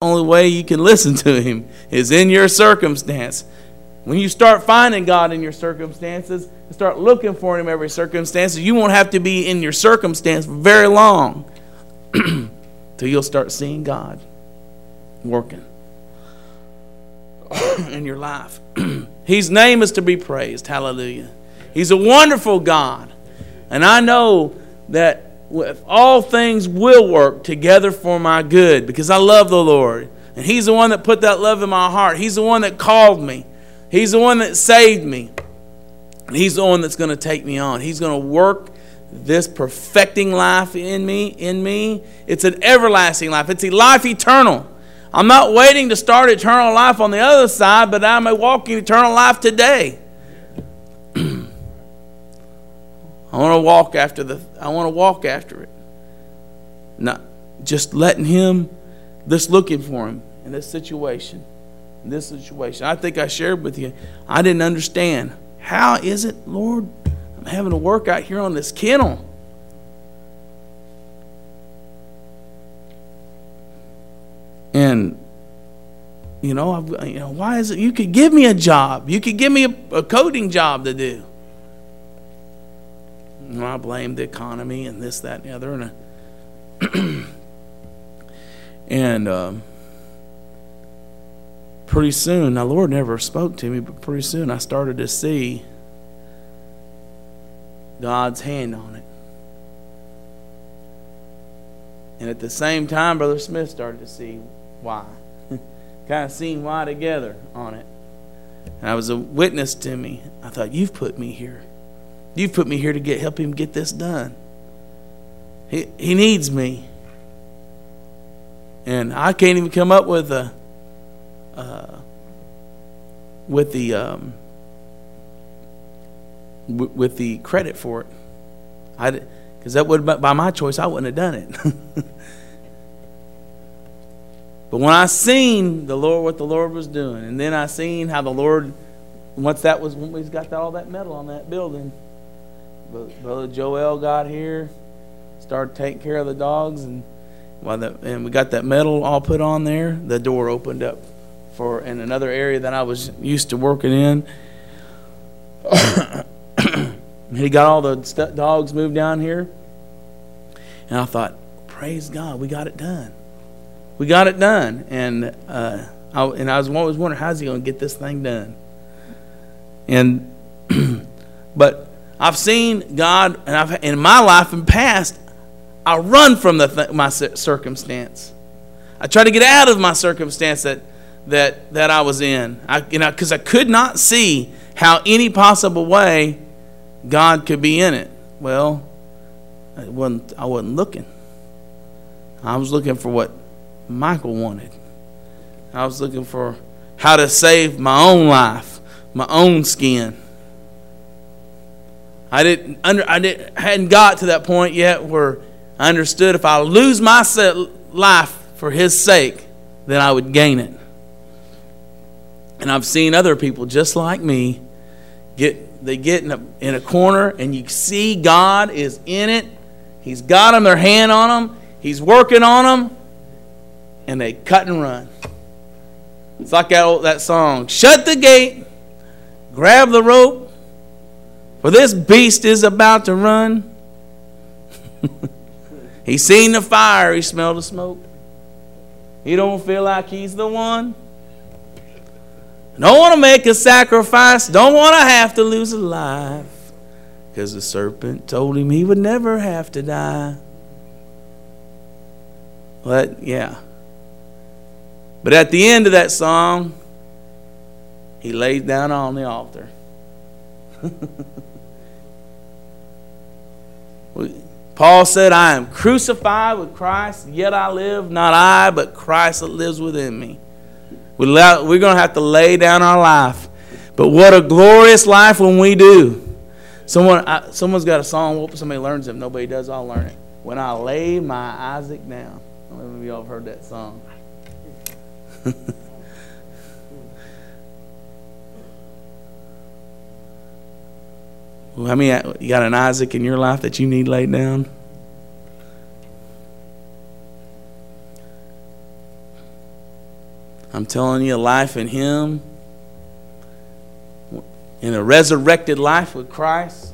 only way you can listen to Him is in your circumstance. When you start finding God in your circumstances and start looking for Him in every circumstance, you won't have to be in your circumstance for very long till you'll start seeing God working in your life. His name is to be praised. Hallelujah. He's a wonderful God. And I know that all things will work together for my good because I love the Lord. And He's the one that put that love in my heart. He's the one that called me. He's the one that saved me. And He's the one that's going to take me on. He's going to work this perfecting life in me. It's an everlasting life. It's a life eternal. I'm not waiting to start eternal life on the other side, but I'm walking eternal life today. I want to walk after it. Not just letting Him, just looking for Him in this situation. I think I shared with you, I didn't understand. How is it, Lord, I'm having to work out here on this kennel? And, why is it? You could give me a job. You could give me a coding job to do. And I blame the economy and this, that, and the other. And pretty soon, now, Lord never spoke to me, but pretty soon I started to see God's hand on it. And at the same time, Brother Smith started to see why. Kind of seen why together on it. And I was a witness to me. I thought, you've put me here. You've put me here to help him get this done. He needs me. And I can't even come up with the credit for it. Because that would, by my choice, I wouldn't have done it. But when I seen the Lord, what the Lord was doing, and then I seen how the Lord, when we got all that metal on that building, Brother Joel got here, started taking care of the dogs, and we got that metal all put on there. The door opened up in another area that I was used to working in. He got all the dogs moved down here, and I thought, praise God, we got it done. We got it done, and I was always wondering, how's he going to get this thing done? And but I've seen God, and in my life in past, I run from my circumstance. I try to get out of my circumstance that I was in. Because I could not see how any possible way God could be in it. Well, I wasn't looking. I was looking for what Michael wanted. I was looking for how to save my own life, my own skin. I hadn't got to that point yet where I understood if I lose my life for His sake, then I would gain it. And I've seen other people just like me get in a corner, and you see God is in it. He's got them, their hand on them. He's working on them, and they cut and run. It's like that song, shut the gate, grab the rope, for this beast is about to run. He's seen the fire, he smelled the smoke. He don't feel like he's the one. Don't want to make a sacrifice, don't want to have to lose a life, because the serpent told him he would never have to die. But at the end of that song, he laid down on the altar. Paul said, I am crucified with Christ, yet I live, not I, but Christ that lives within me. We're going to have to lay down our life. But what a glorious life when we do. Someone's got a song, hope somebody learns it. If nobody does, I'll learn it. When I lay my Isaac down. I don't know if y'all have heard that song. Well, I mean, you got an Isaac in your life that you need laid down? I'm telling you, life in Him, in a resurrected life with Christ,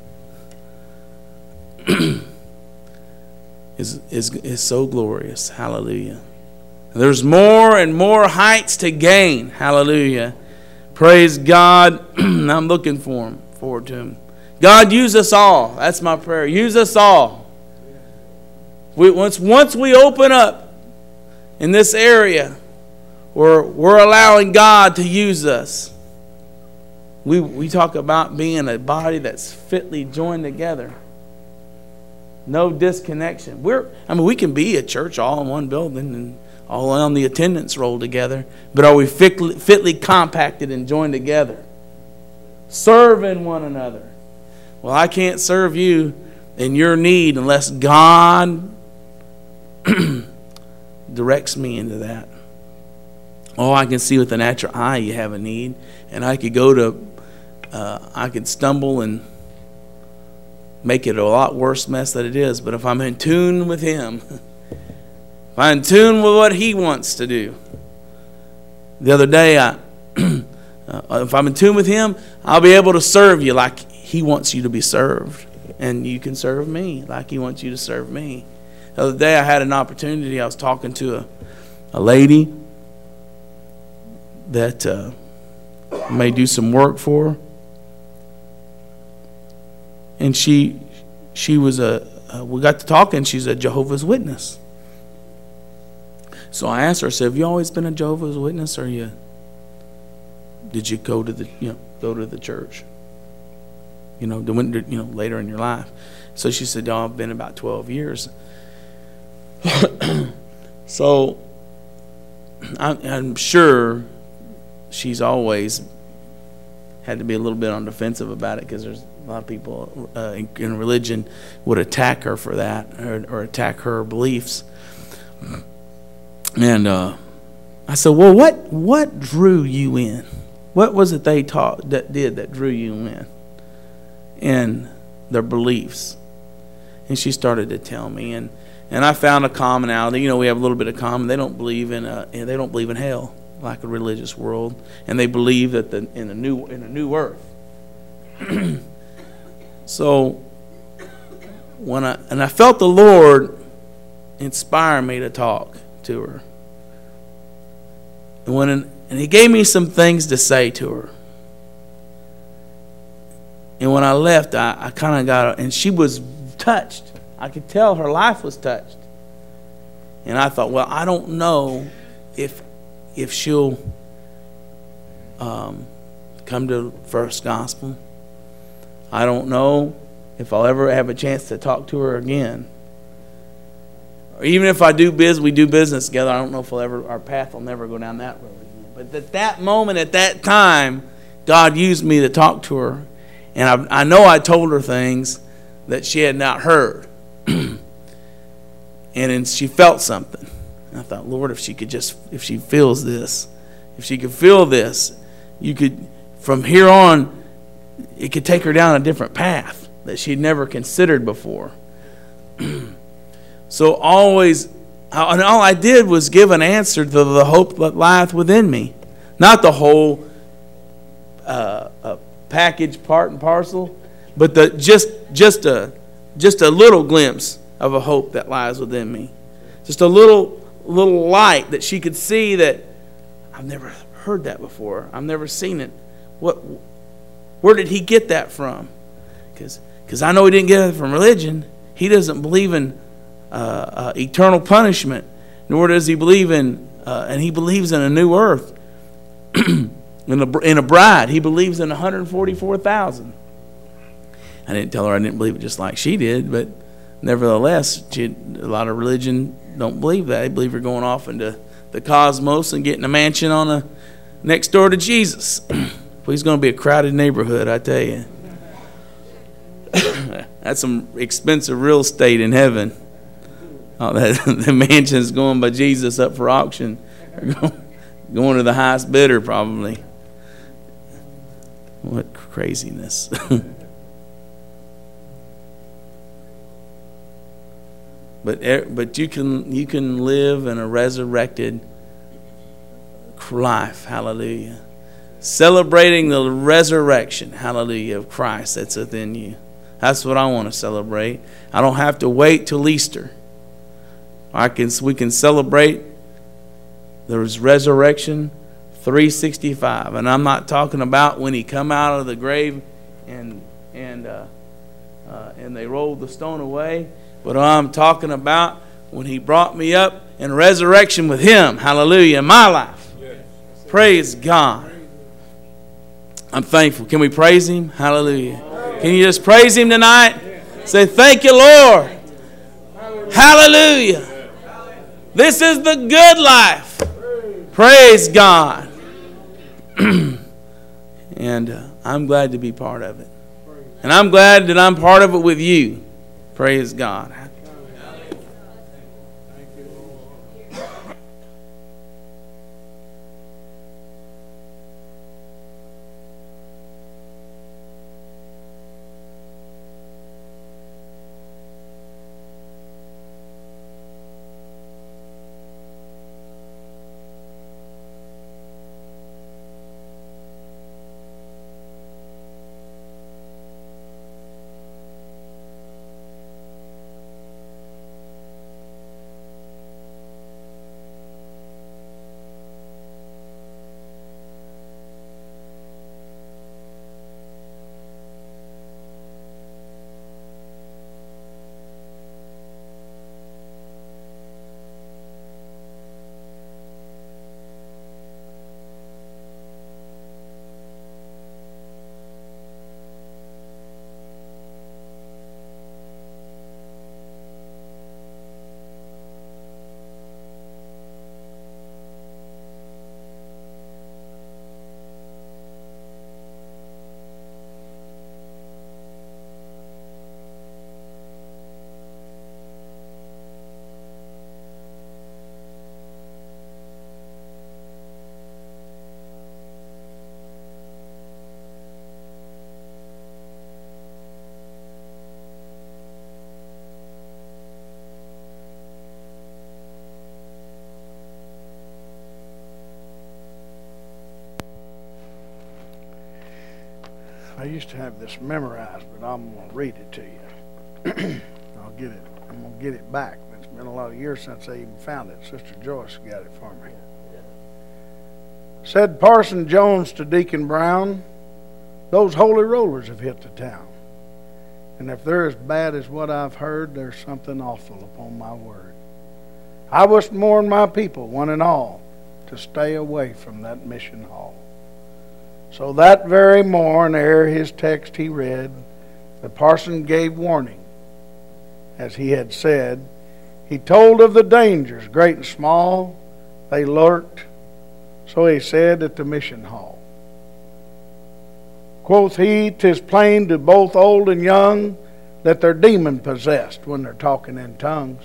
is so glorious. Hallelujah. There's more and more heights to gain. Hallelujah. Praise God. I'm looking forward to Him. God, use us all. That's my prayer. Use us all. Once we open up in this area where we're allowing God to use us, we talk about being a body that's fitly joined together. No disconnection. We can be a church all in one building and all on the attendance roll together, but are we fitly compacted and joined together? Serving one another. Well, I can't serve you in your need unless God directs me into that. Oh, I can see with the natural eye you have a need, and I could stumble and make it a lot worse mess than it is. But if I'm in tune with Him, if I'm in tune with what He wants to do. The other day, if I'm in tune with Him, I'll be able to serve you like He wants you to be served. And you can serve me like He wants you to serve me. The other day, I had an opportunity. I was talking to a lady that may do some work for her. And she was we got to talking. She's a Jehovah's Witness. So I asked her, I said, have you always been a Jehovah's Witness, or did you go to the church? Later in your life. So she said, I've been about 12 years. So I'm sure she's always had to be a little bit on defensive about it, because there's a lot of people in religion would attack her for that, or attack her beliefs. And I said, well, what drew you in? What was it they taught that drew you in their beliefs? And she started to tell me, and I found a commonality. We have a little bit of common. They don't believe in hell like a religious world, and they believe that in a new earth. So I felt the Lord inspire me to talk to her, and He gave me some things to say to her. And when I left, I kind of got, and she was touched. I could tell her life was touched. And I thought, well, I don't know if she'll come to First Gospel. I don't know if I'll ever have a chance to talk to her again. Or even if we do business together, I don't know if our path will never go down that road again. But at that moment, at that time, God used me to talk to her. And I know I told her things that she had not heard. And she felt something. And I thought, Lord, if she feels this, if she could feel this, you could, from here on, it could take her down a different path that she'd never considered before. So all I did was give an answer to the hope that lieth within me. Not the whole package, part and parcel, but just a little glimpse of a hope that lies within me. Just a little light that she could see that I've never heard that before. I've never seen it. Where did he get that from? Because I know he didn't get it from religion. He doesn't believe in eternal punishment, nor does he believe in, and he believes in a new earth, in a bride. He believes in 144,000. I didn't tell her I didn't believe it just like she did, but nevertheless, a lot of religion don't believe that. They believe you're going off into the cosmos and getting a mansion next door to Jesus. Well, he's going to be a crowded neighborhood, I tell you. That's some expensive real estate in heaven. Oh, the mansion's going by Jesus up for auction. Going to the highest bidder, probably. What craziness. But you can live in a resurrected life. Hallelujah. Celebrating the resurrection, hallelujah, of Christ that's within you. That's what I want to celebrate. I don't have to wait till Easter. We can celebrate the resurrection 365. And I'm not talking about when he come out of the grave and they rolled the stone away. But I'm talking about when he brought me up in resurrection with him. Hallelujah. In my life. Yes. Praise God. I'm thankful. Can we praise him? Hallelujah. Can you just praise him tonight? Say, thank you, Lord. Hallelujah. This is the good life. Praise God. And I'm glad to be part of it. And I'm glad that I'm part of it with you. Praise God. I used to have this memorized, but I'm going to read it to you. I'm going to get it back. It's been a lot of years since I even found it. Sister Joyce got it for me. Said Parson Jones to Deacon Brown, those holy rollers have hit the town. And if they're as bad as what I've heard, there's something awful upon my word. I wish warn my people, one and all, to stay away from that mission hall. So that very morn, ere his text he read, the parson gave warning. As he had said, he told of the dangers, great and small, they lurked. So he said at the mission hall. Quoth he, 'tis plain to both old and young that they're demon possessed when they're talking in tongues.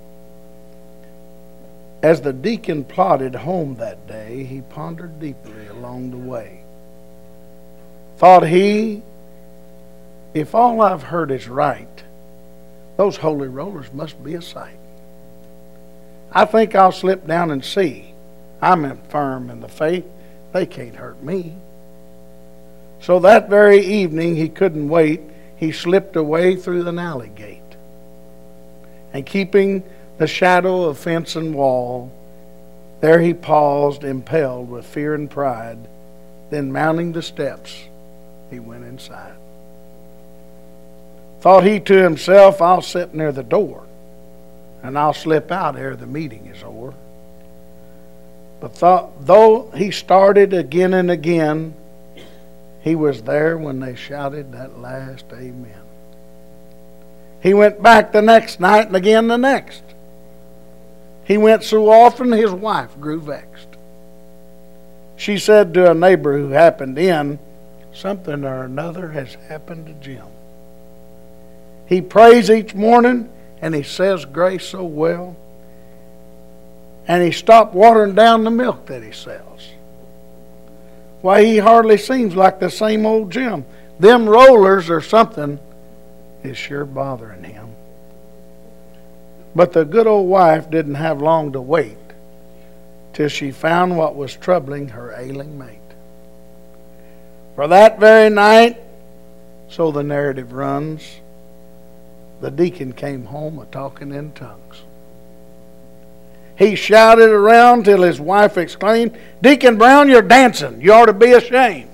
As the deacon plodded home that day, he pondered deeply along the way. Thought he, if all I've heard is right, those holy rollers must be a sight. I think I'll slip down and see. I'm firm in the faith. They can't hurt me. So that very evening he couldn't wait. He slipped away through the alley gate. And keeping the shadow of fence and wall, there he paused, impelled with fear and pride. Then mounting the steps, he went inside. Thought he to himself, I'll sit near the door, and I'll slip out ere the meeting is o'er. But though he started again and again, he was there when they shouted that last amen. He went back the next night and again the next. He went so often his wife grew vexed. She said to a neighbor who happened in, something or another has happened to Jim. He prays each morning and he says grace so well. And he stopped watering down the milk that he sells. Why, he hardly seems like the same old Jim. Them rollers or something is sure bothering him. But the good old wife didn't have long to wait. till she found what was troubling her ailing mate. For that very night, so the narrative runs, the deacon came home a-talking in tongues. He shouted around till his wife exclaimed, "Deacon Brown, you're dancing. You ought to be ashamed."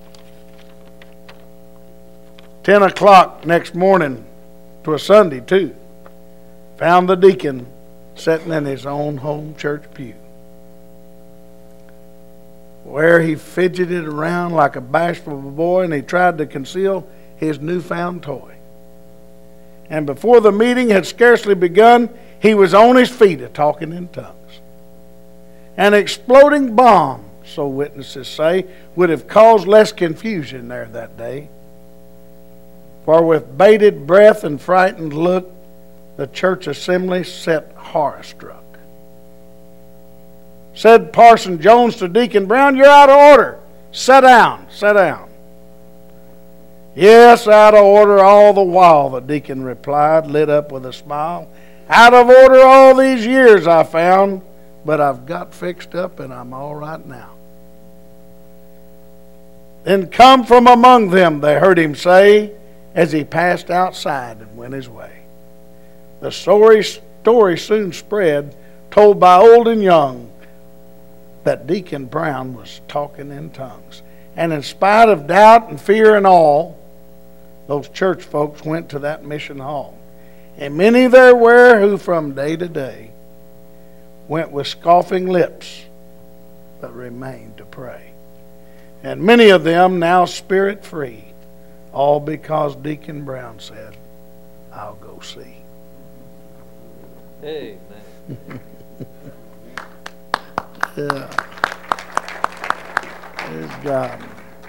10 o'clock next morning, 'twas Sunday too, found the deacon sitting in his own home church pew, where he fidgeted around like a bashful boy, and he tried to conceal his newfound toy. And before the meeting had scarcely begun, he was on his feet a-talking in tongues. An exploding bomb, so witnesses say, would have caused less confusion there that day. For with bated breath and frightened look, the church assembly sat horror-struck. Said Parson Jones to Deacon Brown, "You're out of order. Sit down, sit down." "Yes, out of order all the while," the deacon replied, lit up with a smile. "Out of order all these years, I found, but I've got fixed up and I'm all right now." "Then come from among them," they heard him say, as he passed outside and went his way. The story soon spread, told by old and young, that Deacon Brown was talking in tongues. And in spite of doubt and fear and all, those church folks went to that mission hall. And many there were who from day to day went with scoffing lips, but remained to pray. And many of them now spirit free, all because Deacon Brown said, "I'll go see." Amen. Yeah. Praise God.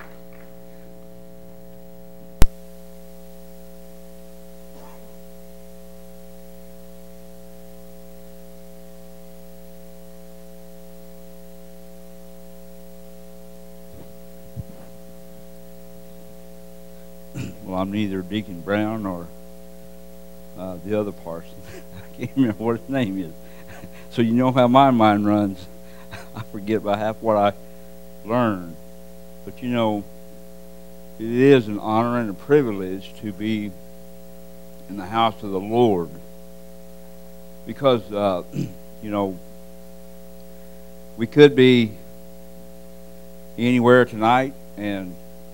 Well, I'm neither Deacon Brown or the other parson. I can't remember what his name is. So you know how my mind runs. I forget about half what I learned. But you know, it is an honor and a privilege to be in the house of the Lord. Because, you know, we could be anywhere tonight and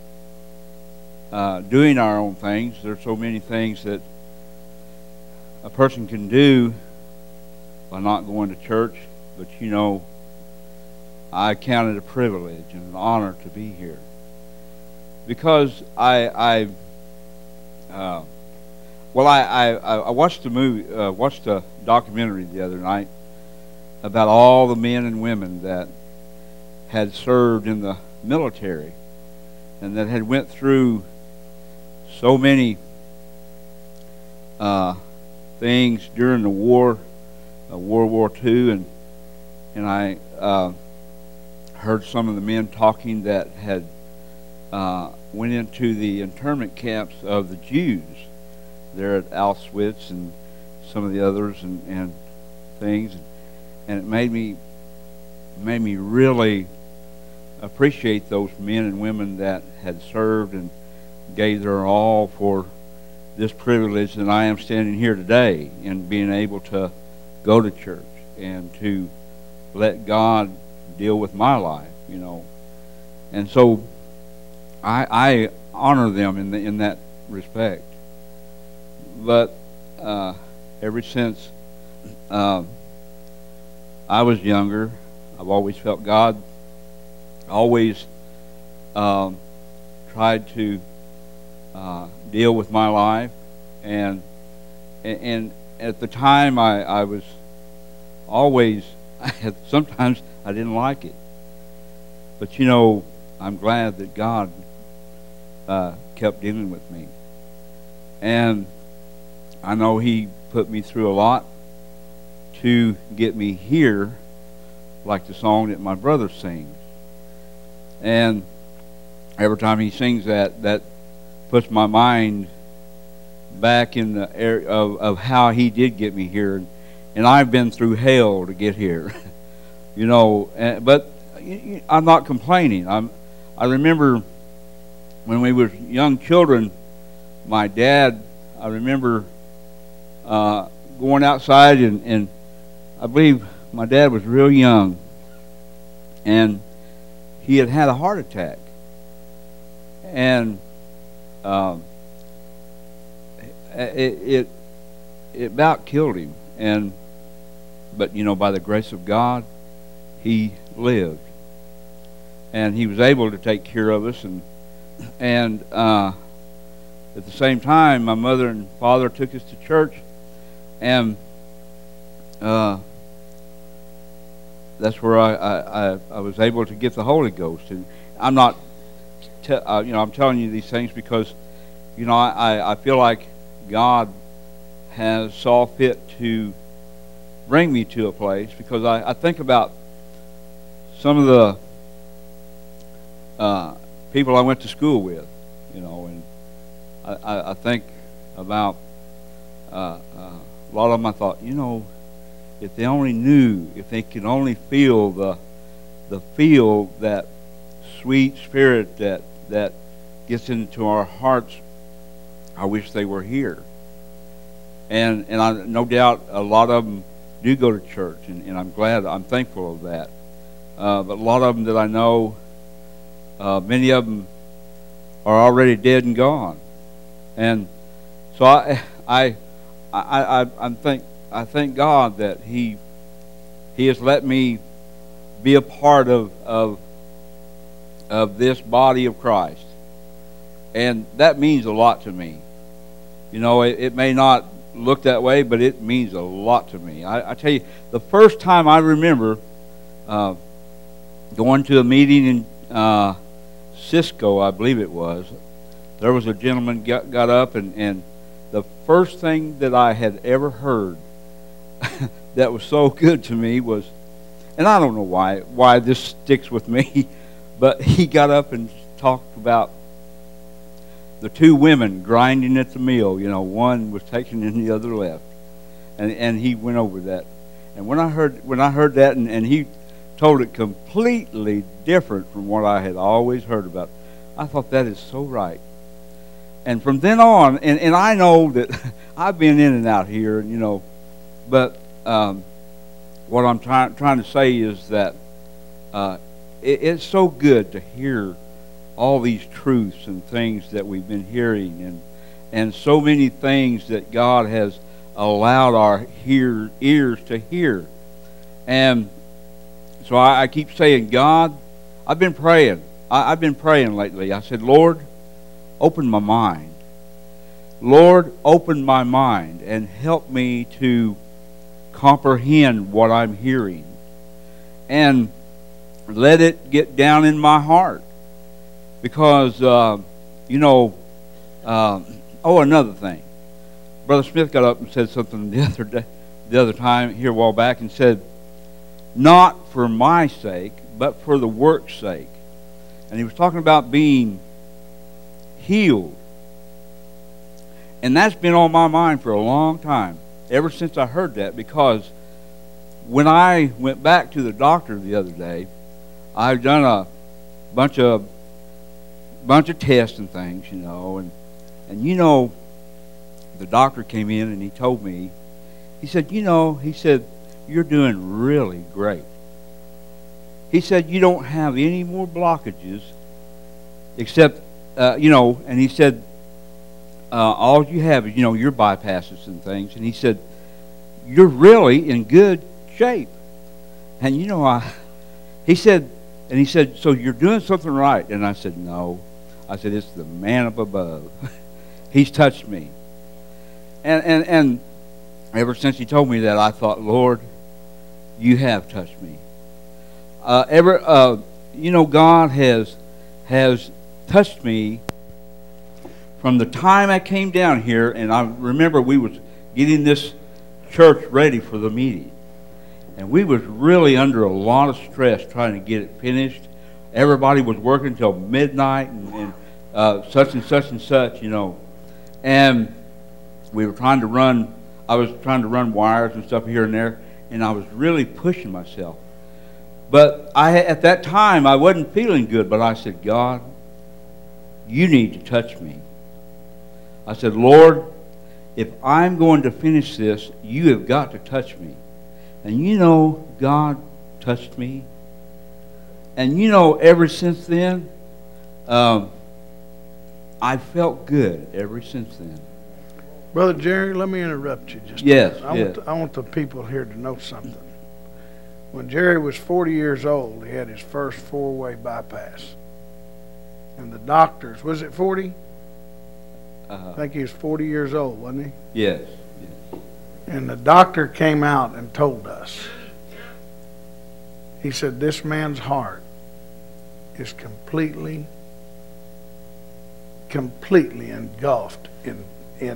doing our own things. There's so many things that a person can do by not going to church. But, you know, I count it a privilege and an honor to be here. Because I watched the movie, watched a documentary the other night about all the men and women that had served in the military and that had went through so many things during the war, World War II, and I heard some of the men talking that had went into the internment camps of the Jews there at Auschwitz and some of the others and things, and it made me really appreciate those men and women that had served and gave their all for this privilege that I am standing here today and being able to go to church and to let God deal with my life, you know. And so I honor them in that respect. But ever since I was younger, I've always felt God always tried to deal with my life, and at the time I was always sometimes I didn't like it, but you know, I'm glad that God kept dealing with me, and I know He put me through a lot to get me here, like the song that my brother sings. And every time he sings that puts my mind back in the area of how he did get me here. And I've been through hell to get here. you know. But I'm not complaining. I remember when we were young children, my dad, I remember going outside, and I believe my dad was real young, and he had had a heart attack, and it about killed him, but you know, by the grace of God, he lived, and he was able to take care of us, and at the same time, my mother and father took us to church, and that's where I was able to get the Holy Ghost. And I'm not, I'm telling you these things because, you know, I feel like God has saw fit to bring me to a place, because I think about some of the people I went to school with, you know, and I think about a lot of them. I thought, you know, if they only knew, if they could only feel that sweet spirit that gets into our hearts, I wish they were here. And I no doubt a lot of them do go to church, and I'm glad, I'm thankful of that. But a lot of them that I know, many of them are already dead and gone. And so I thank God that He has let me be a part of this body of Christ, and that means a lot to me. You know, it may not look that way, but it means a lot to me. I tell you, the first time I remember going to a meeting in Cisco, I believe it was, there was a gentleman got up, and the first thing that I had ever heard that was so good to me was, and I don't know why this sticks with me, but he got up and talked about the two women grinding at the mill. You know, one was taken and the other left, and he went over that. And when I heard that, and he told it completely different from what I had always heard about, I thought, that is so right. And from then on, and I know that I've been in and out here, you know, but what I'm trying to say is that it's so good to hear all these truths and things that we've been hearing, and so many things that God has allowed our ears to hear. And so I keep saying, God, I've been praying. I've been praying lately. I said, Lord, open my mind. Lord, open my mind and help me to comprehend what I'm hearing, and let it get down in my heart. Because, you know, another thing. Brother Smith got up and said something the other time here a while back, and said, not for my sake, but for the work's sake. And he was talking about being healed. And that's been on my mind for a long time, ever since I heard that, because when I went back to the doctor the other day, I've done a bunch of tests and things, you know, and you know, the doctor came in and he told me, he said, you're doing really great. He said, you don't have any more blockages except, and he said, all you have is, your bypasses and things. And he said, you're really in good shape. And he said, so you're doing something right. And I said, no. I said, it's the man up above. He's touched me. And ever since he told me that, I thought, Lord, you have touched me. God has touched me from the time I came down here. And I remember we was getting this church ready for the meeting, and we was really under a lot of stress trying to get it finished. Everybody was working until midnight, and such and such and such, and we were trying to run. I was trying to run wires and stuff here and there, and I was really pushing myself. But at that time, I wasn't feeling good, but I said, God, you need to touch me. I said, Lord, if I'm going to finish this, you have got to touch me. And you know, God touched me. And you know, ever since then, I felt good ever since then. Brother Jerry, let me interrupt you just Yes, a minute. I want the people here to know something. When Jerry was 40 years old, he had his first four-way bypass. And the doctors, was it 40? I think he was 40 years old, wasn't he? Yes. And the doctor came out and told us. He said, this man's heart is completely engulfed in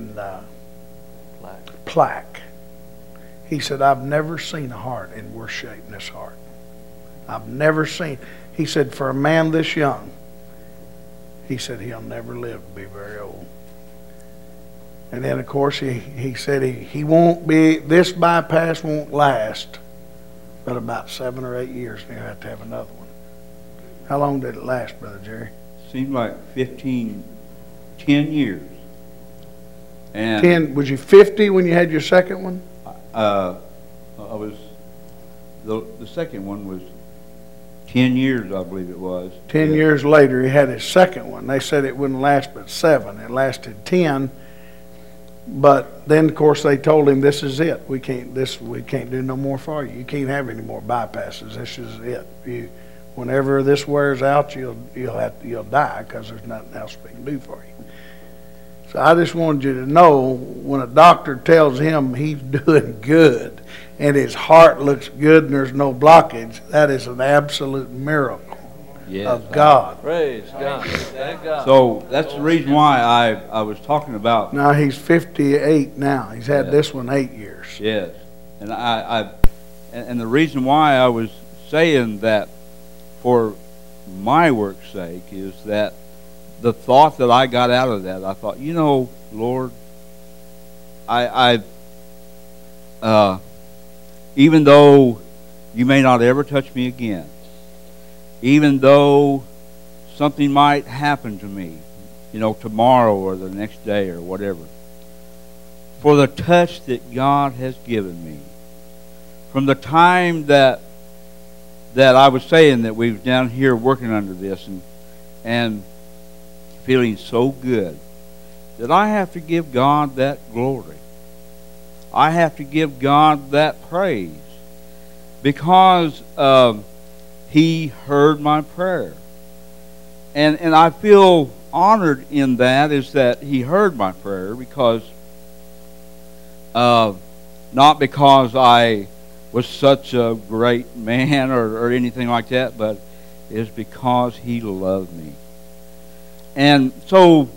plaque. He said, I've never seen a heart in worse shape than this heart. I've never seen. He said, for a man this young, he said he'll never live to be very old. And then, of course, he said he won't be, this bypass won't last but about 7 or 8 years, and he'll have to have another one. How long did it last, Brother Jerry? Seemed like 10 years. And 10, was you 50 when you had your second one? I was, the second one was 10 years, I believe it was. 10 years later, he had his second one. They said it wouldn't last but 7. It lasted 10. But then, of course, they told him, this is it. We can't do no more for you. You can't have any more bypasses. This is it. Whenever this wears out, you'll die because there's nothing else we can do for you. So I just wanted you to know, when a doctor tells him he's doing good and his heart looks good and there's no blockage, that is an absolute miracle of God. Praise God. Thank God. So that's the reason why I was talking about. Now he's 58 now. He's had this one 8 years. Yes, and and the reason why I was saying that for my work's sake is that the thought that I got out of that, I thought, you know, Lord, even though you may not ever touch me again, even though something might happen to me, you know, tomorrow or the next day or whatever, for the touch that God has given me, from the time that I was saying that we were down here working under this and feeling so good, that I have to give God that glory. I have to give God that praise, because He heard my prayer. And I feel honored in that, is that He heard my prayer, because not because I was such a great man or anything like that, but it's because He loved me. And so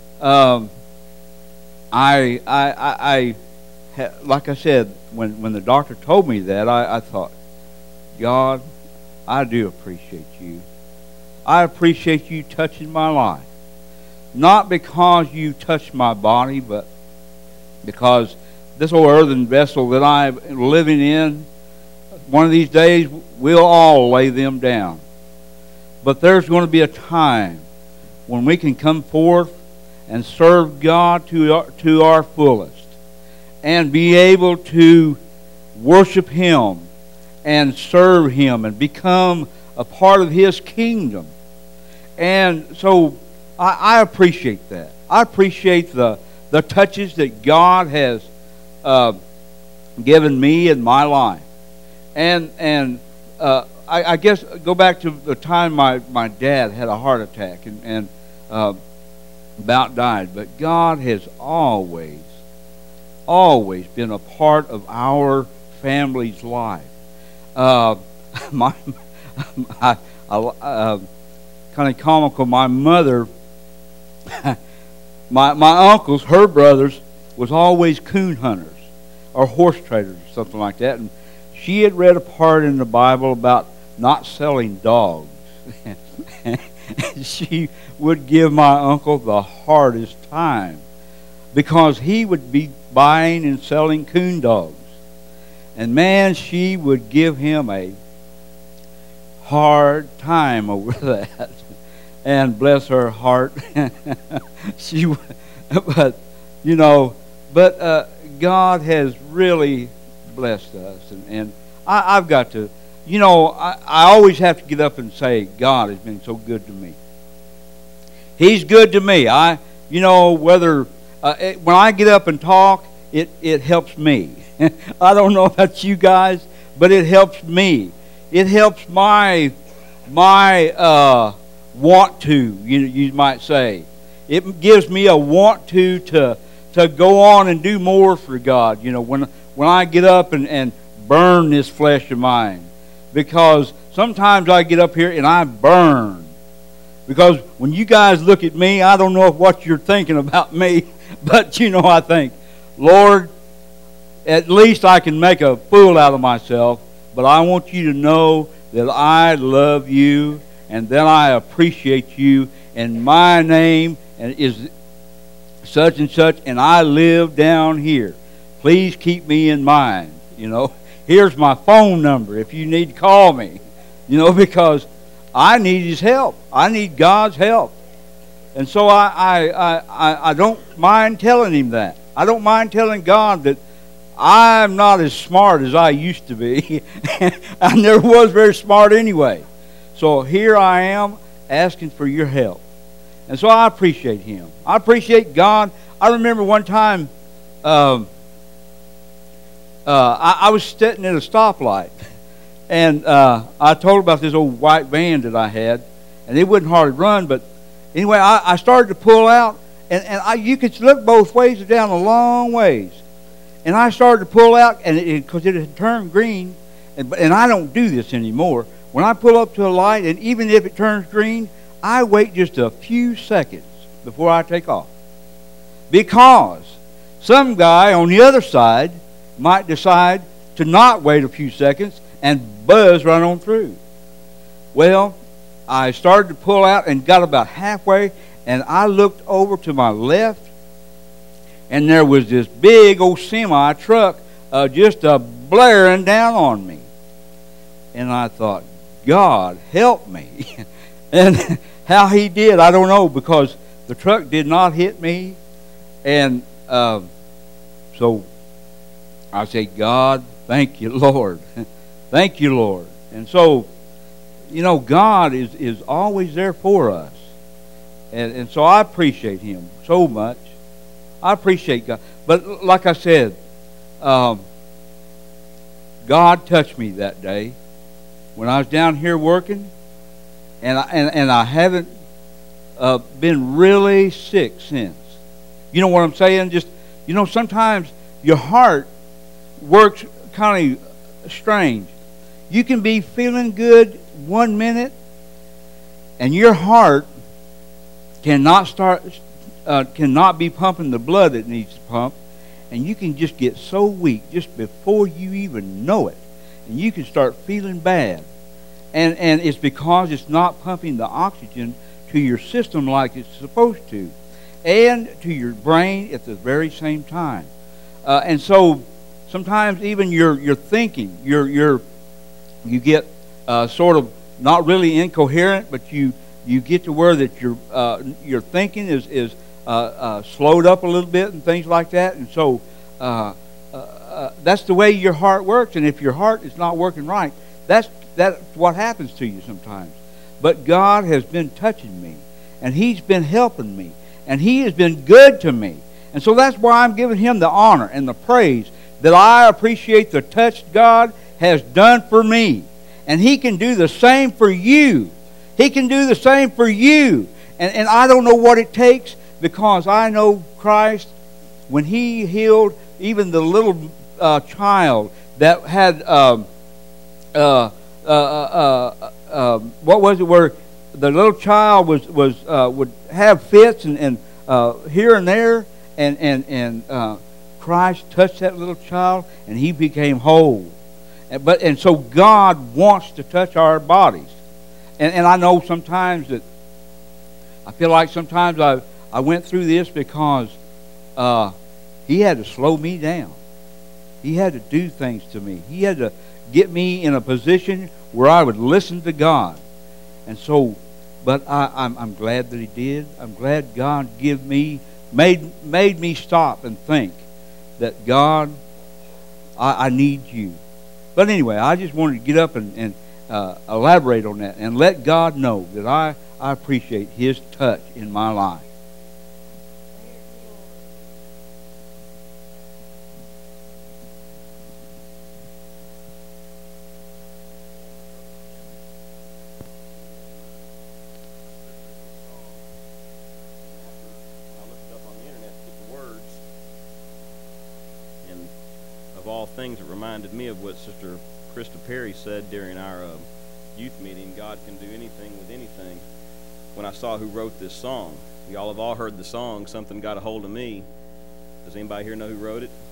like I said, when the doctor told me that, I thought, God, I do appreciate you. I appreciate you touching my life. Not because you touched my body, but because this old earthen vessel that I'm living in, one of these days we'll all lay them down. But there's going to be a time when we can come forth and serve God to our fullest, and be able to worship Him and serve Him and become a part of His kingdom. And so I appreciate that. I appreciate the touches that God has given me in my life. And I guess go back to the time my dad had a heart attack and about died. But God has always been a part of our family's life. Kind of comical. My mother, my uncles, her brothers, was always coon hunters or horse traders or something like that. And she had read a part in the Bible about not selling dogs. And she would give my uncle the hardest time, because he would be buying and selling coon dogs. And man, she would give him hard time over that. And bless her heart, but you know, God has really blessed us, and I've got to, you know, I always have to get up and say, God has been so good to me. He's good to me. You know, whether when I get up and talk, it helps me. I don't know about you guys, but it helps me. It helps my want to, you might say. It gives me a want to go on and do more for God. You know, when I get up and burn this flesh of mine, because sometimes I get up here and I burn. Because when you guys look at me, I don't know what you're thinking about me, but you know, I think, Lord, at least I can make a fool out of myself, but I want you to know that I love you and that I appreciate you, and my name is such and such, and I live down here. Please keep me in mind. You know, here's my phone number if you need to call me. You know, because I need His help. I need God's help. And so I don't mind telling Him that. I don't mind telling God that I'm not as smart as I used to be. I never was very smart anyway. So here I am asking for your help. And so I appreciate Him. I appreciate God. I remember one time I was sitting at a stoplight. And I told about this old white van that I had. And it wouldn't hardly run. But anyway, I started to pull out. And you could look both ways down a long ways. And I started to pull out, and because it had turned green, and I don't do this anymore. When I pull up to a light, and even if it turns green, I wait just a few seconds before I take off. Because some guy on the other side might decide to not wait a few seconds and buzz right on through. Well, I started to pull out and got about halfway, and I looked over to my left, and there was this big old semi truck just blaring down on me. And I thought, God, help me. And how He did, I don't know, because the truck did not hit me. And so I said, God, thank you, Lord. Thank you, Lord. And so, you know, God is always there for us. And so I appreciate Him so much. I appreciate God. But like I said, God touched me that day when I was down here working, and I haven't been really sick since. You know what I'm saying? Just, you know, sometimes your heart works kind of strange. You can be feeling good 1 minute, and your heart cannot be pumping the blood that needs to pump, and you can just get so weak just before you even know it, and you can start feeling bad, and it's because it's not pumping the oxygen to your system like it's supposed to, and to your brain at the very same time. And so sometimes even your thinking, you get sort of not really incoherent, but you get to where that your thinking is slowed up a little bit and things like that. And so that's the way your heart works. And if your heart is not working right, that's what happens to you sometimes. But God has been touching me, and He's been helping me, and He has been good to me. And so that's why I'm giving Him the honor and the praise that I appreciate the touch God has done for me. And He can do the same for you. He can do the same for you. And I don't know what it takes, because I know Christ, when He healed even the little child that had what was it, where the little child would have fits and here and there, and Christ touched that little child and he became whole. And so God wants to touch our bodies. And I know sometimes that I feel like sometimes I went through this because He had to slow me down. He had to do things to me. He had to get me in a position where I would listen to God. And so, but I'm glad that He did. I'm glad God made me stop and think that God, I need you. But anyway, I just wanted to get up and elaborate on that and let God know that I appreciate His touch in my life. Of all things, it reminded me of what Sister Krista Perry said during our youth meeting, God can do anything with anything. When I saw who wrote this song, y'all have all heard the song, Something Got a Hold of Me. Does anybody here know who wrote it?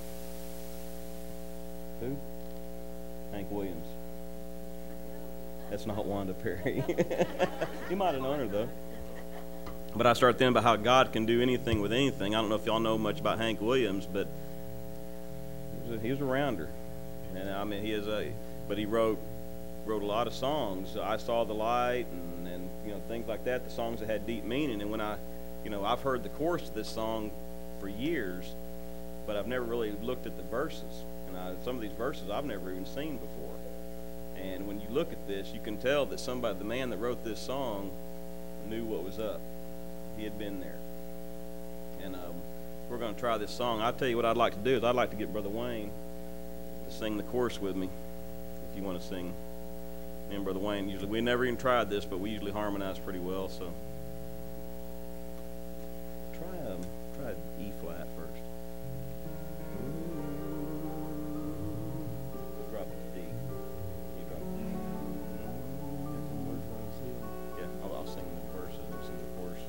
Who? Hank Williams. That's not Wanda Perry. You might have known her, though. But I started thinking about how God can do anything with anything. I don't know if y'all know much about Hank Williams, but he was a rounder, and I mean but he wrote a lot of songs. I Saw the Light, and things like that. The songs that had deep meaning. And when I've heard the chorus of this song for years, but I've never really looked at the verses. And some of these verses I've never even seen before. And when you look at this, you can tell that the man that wrote this song, knew what was up. He had been there. And we're going to try this song. I'll tell you what I'd like to do is I'd like to get Brother Wayne to sing the chorus with me, if you want to sing. Me and Brother Wayne, usually, we never even tried this, but we usually harmonize pretty well, so. Try E flat first. Drop it to D. You drop it to D. Yeah, I'll sing the verses and sing the chorus.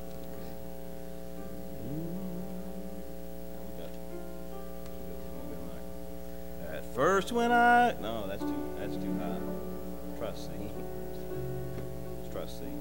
At first when no, that's too high. Try C. Let's try C.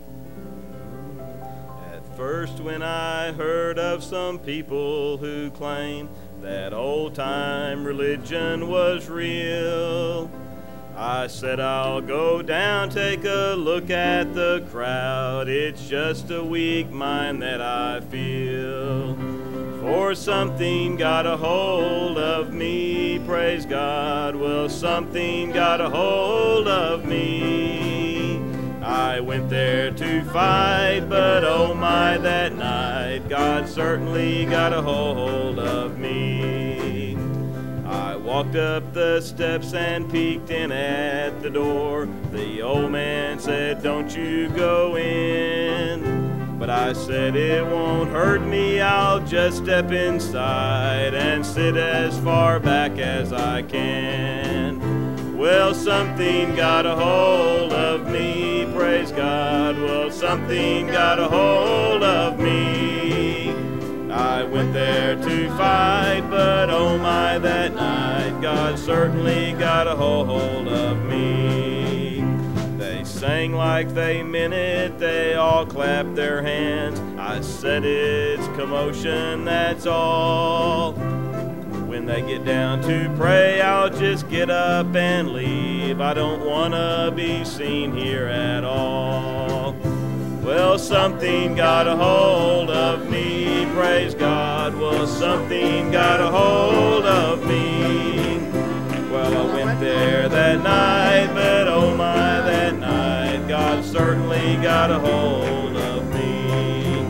At first when I heard of some people who claim that old-time religion was real, I said I'll go down, take a look at the crowd. It's just a weak mind that I feel. For something got a hold of me, praise God. Well, something got a hold of me. I went there to fight, but oh my, that night God certainly got a hold of me. I walked up the steps and peeked in at the door. The old man said, don't you go in. But I said, it won't hurt me, I'll just step inside and sit as far back as I can. Well, something got a hold of me, praise God. Well, something got a hold of me. I went there to fight, but oh my, that night God certainly got a hold of me. They sang like they meant it, they all clapped their hands. I said it's commotion, that's all. When they get down to pray, I'll just get up and leave. I don't want to be seen here at all. Well, something got a hold of me, praise God. Well, something got a hold of me. Well, I went there that night, but oh my, that night God certainly got a hold of me.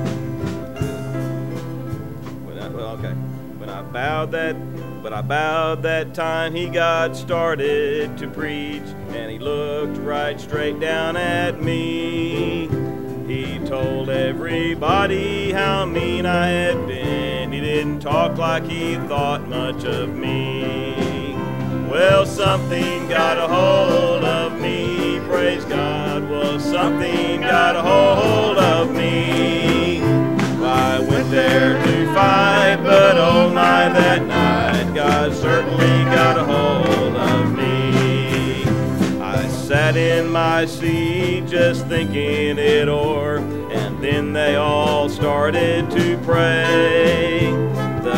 When I bowed that time he got started to preach, and he looked right straight down at me. He told everybody how mean I had been. He didn't talk like he thought much of me. Well, something got a hold of me, praise God. Well, something got a hold of me. I went there to fight, but oh my, that night God certainly got a hold of me. I sat in my seat just thinking it o'er, and then they all started to pray. The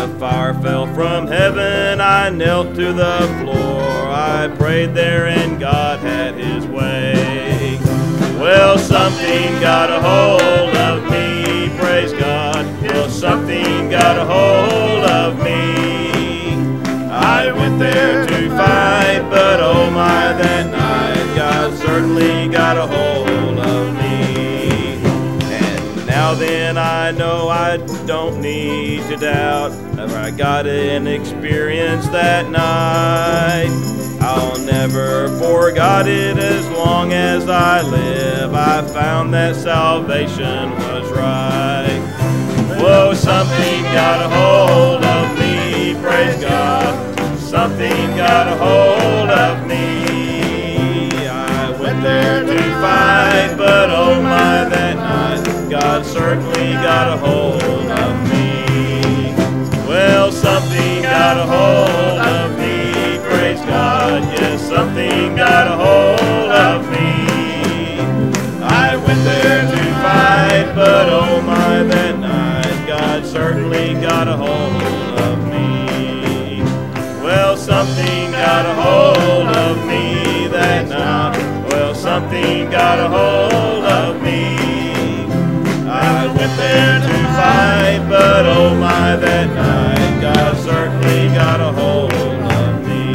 a fire fell from heaven, I knelt to the floor. I prayed there and God had His way. Well, something got a hold of me, praise God. Well, something got a hold of me. I went there to fight, but oh my, that night God certainly got a hold of me. And now then I know I don't need to doubt, I got an experience that night. I'll never forget it as long as I live. I found that salvation was right. Whoa, something got a hold of me, praise God. Something got a hold of me. I went there to fight, but oh my, that night God certainly got a hold of me. Well, something got a hold of me, praise God. Yes, something got a hold of me. I went there to fight, but oh my, that night God certainly got a hold of me. Well, something got a hold of me that night. Well, something got a hold of me. I went there to fight, but oh my, that night God certainly got a hold of me.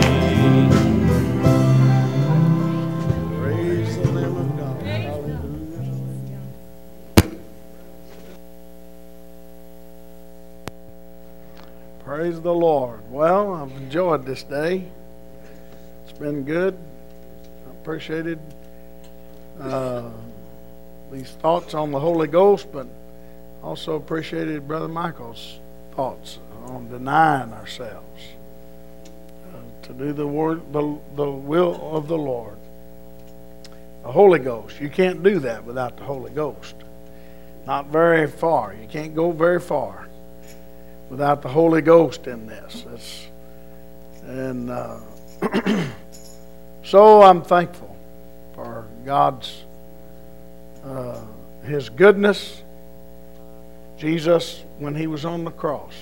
Praise the Lamb of God. Praise the Lord. Well, I've enjoyed this day. It's been good. I appreciated these thoughts on the Holy Ghost, but also appreciated Brother Michael's thoughts on denying ourselves to do the will of the Lord. The Holy Ghost. You can't do that without the Holy Ghost. Not very far. You can't go very far without the Holy Ghost in this. So I'm thankful for God's His goodness. Jesus, when He was on the cross,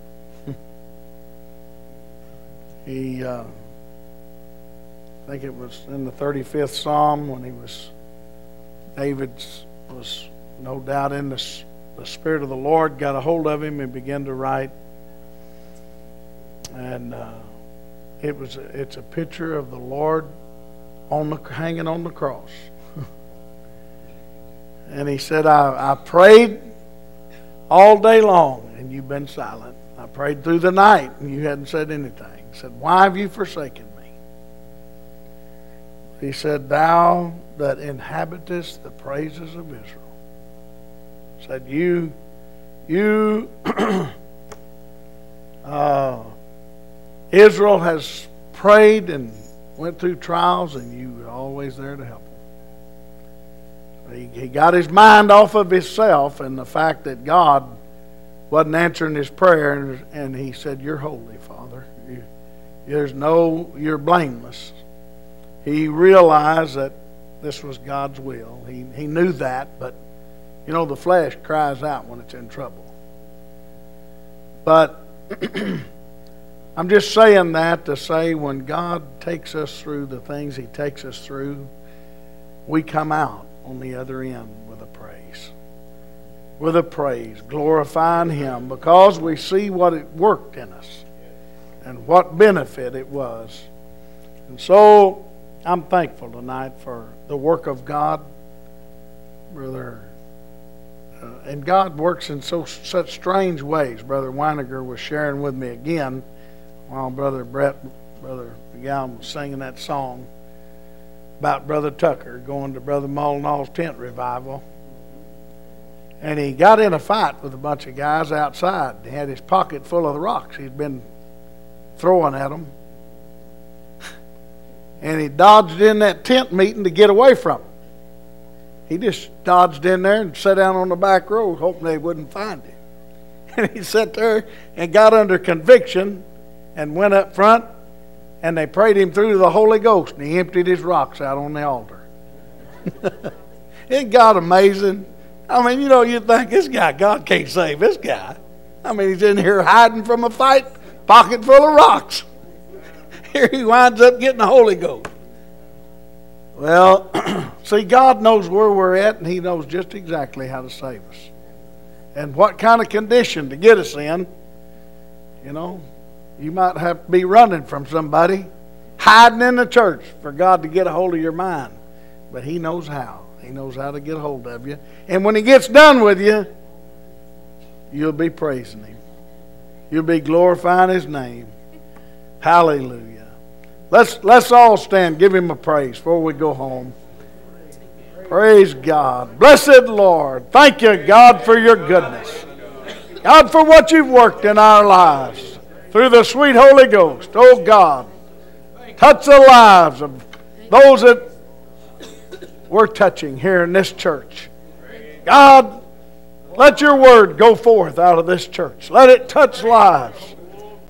He I think it was in the 35th Psalm when David was no doubt in the Spirit of the Lord got a hold of him and began to write. And it's a picture of the Lord hanging on the cross. And he said, I prayed all day long and you've been silent. I prayed through the night and you hadn't said anything. He said, why have you forsaken me? He said, thou that inhabitest the praises of Israel. Said Israel has prayed and went through trials, and you were always there to help him. He got his mind off of himself and the fact that God wasn't answering his prayer, and he said, "You're holy, Father. You're blameless." He realized that this was God's will. He knew that, but you know, the flesh cries out when it's in trouble. But I'm just saying that to say when God takes us through the things He takes us through, we come out on the other end with a praise. With a praise, glorifying Him, because we see what it worked in us and what benefit it was. And so I'm thankful tonight for the work of God, Brother. And God works in such strange ways. Brother Weiniger was sharing with me again while Brother McGowan was singing that song about Brother Tucker going to Brother Molyneux's tent revival. And he got in a fight with a bunch of guys outside. He had his pocket full of the rocks he'd been throwing at them. And he dodged in that tent meeting to get away from them. He just dodged in there and sat down on the back row hoping they wouldn't find him. And he sat there and got under conviction and went up front, and they prayed him through to the Holy Ghost, and he emptied his rocks out on the altar. Isn't God amazing? I mean, you know, you think this guy, God can't save this guy. I mean, he's in here hiding from a fight, pocket full of rocks. Here he winds up getting the Holy Ghost. Well, see, God knows where we're at, and He knows just exactly how to save us. And what kind of condition to get us in. You know, you might have to be running from somebody, hiding in the church for God to get a hold of your mind. But He knows how. He knows how to get a hold of you. And when He gets done with you, you'll be praising Him. You'll be glorifying His name. Hallelujah. Let's all stand. Give Him a praise before we go home. Praise God. Blessed Lord. Thank you, God, for your goodness. God, for what you've worked in our lives through the sweet Holy Ghost. Oh, God, touch the lives of those that we're touching here in this church. God, let your word go forth out of this church. Let it touch lives.